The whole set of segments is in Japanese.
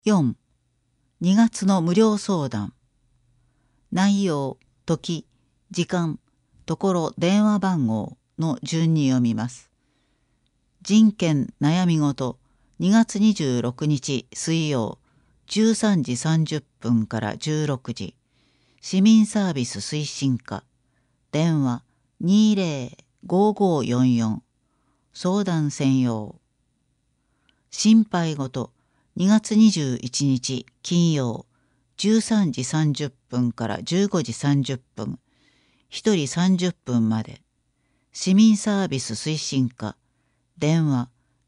4、2月の無料相談。内容、時、時間、ところ、電話番号の順に読みます。人権悩み事、2月26日水曜、13時30分から16時。市民サービス推進課。電話20-5544。相談専用。心配事、2月21日金曜、13時30分から15時30分。1人30分まで。市民サービス推進課。電話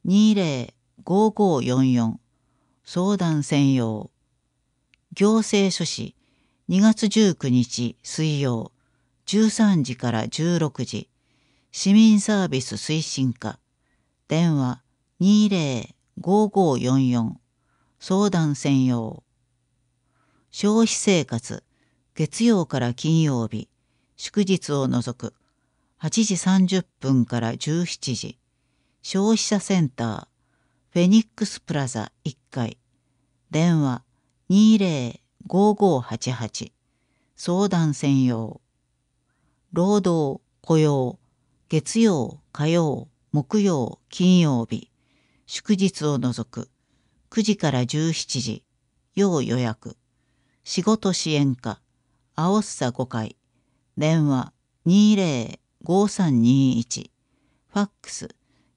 20-5544。相談専用。行政書士、2月19日水曜、13時から16時。市民サービス推進課。電話20-5544。相談専用。消費生活、月曜から金曜日、祝日を除く、8時30分から17時。消費者センター、フェニックスプラザ1階。電話20-5588。相談専用。労働、雇用、月曜、火曜、木曜、金曜日、祝日を除く、9時から17時。要予約。仕事支援課、あおっさ5階。電話20-5321。ファックス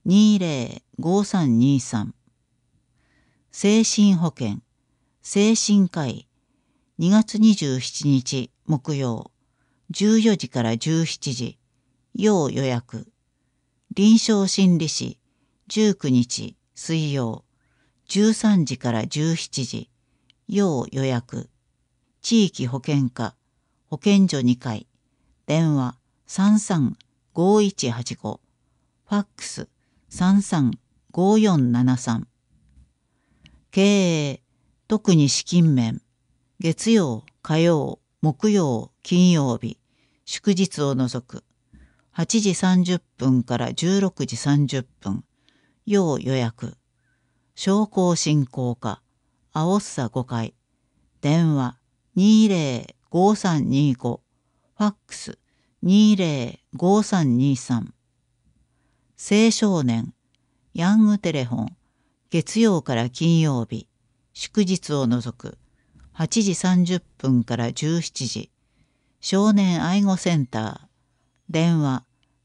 20-5323。精神保健、精神科医、2月27日木曜、14時から17時。要予約。臨床心理士、19日水曜、13時から17時。要予約。地域保健課、保健所2階。電話33-5185。ファックス33-5473。経営、特に資金面、月曜、火曜、木曜、金曜日、祝日を除く、8時30分から16時30分。要予約。商工振興課、あおっさ5階。電話20-5325。ファックス20-5323。青少年、ヤングテレフォン、月曜から金曜日、祝日を除く、8時30分から17時。少年愛護センター。電話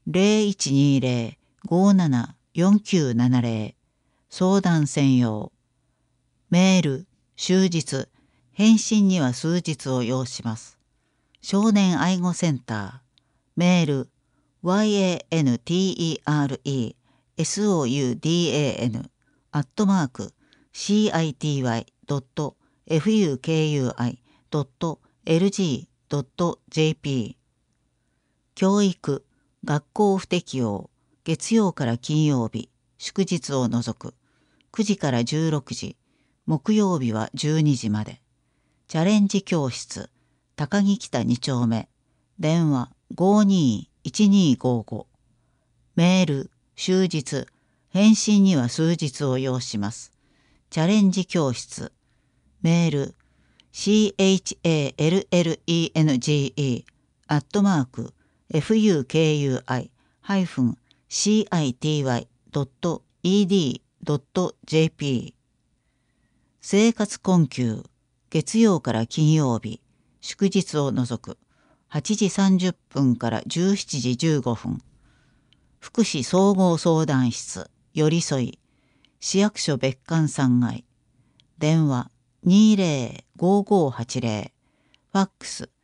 0120-57-4970。相談専用。メール、終日、返信には数日を要します。少年愛護センター。メール、yanterty@city.fukui.lg.jp。教育、学校不適用、月曜から金曜日、祝日を除く、9時から16時、木曜日は12時まで。チャレンジ教室、高木北2丁目。電話52-1255。メール、終日、返信には数日を要します。チャレンジ教室。メール、chalenge@fukui-city.ed.jp。生活困窮、月曜から金曜日、祝日を除く、8時30分から17時15分。福祉総合相談室、よりそい、市役所別館3階。電話20-5580。ファックス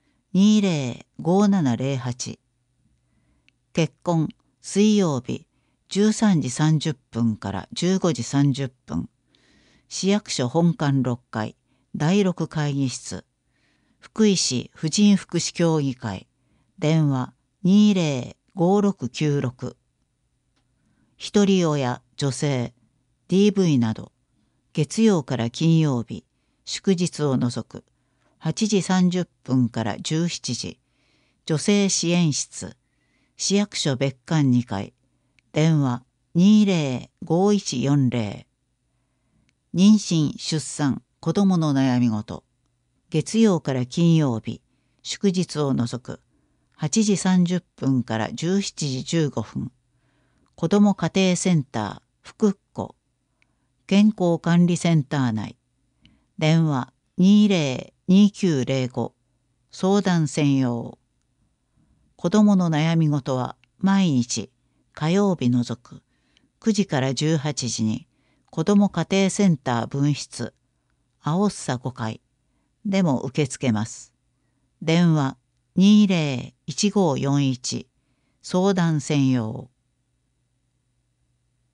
20-5708。結婚、水曜日、13時30分から15時30分。市役所本館6階、第6会議室。福井市婦人福祉協議会。電話20-5696。一人親、女性、DV など、月曜から金曜日、祝日を除く、8時30分から17時。女性支援室、市役所別館2階。電話20-5140。妊娠、出産、 子どもの悩み事、月曜から金曜日、祝日を除く8時30分から17時15分、子ども家庭センター福っ子健康管理センター内、電話20-2905、相談専用。子どもの悩み事は毎日火曜日除く9時から18時に子ども家庭センター分室青っさ5階でも受け付けます。電話20-1541、相談専用。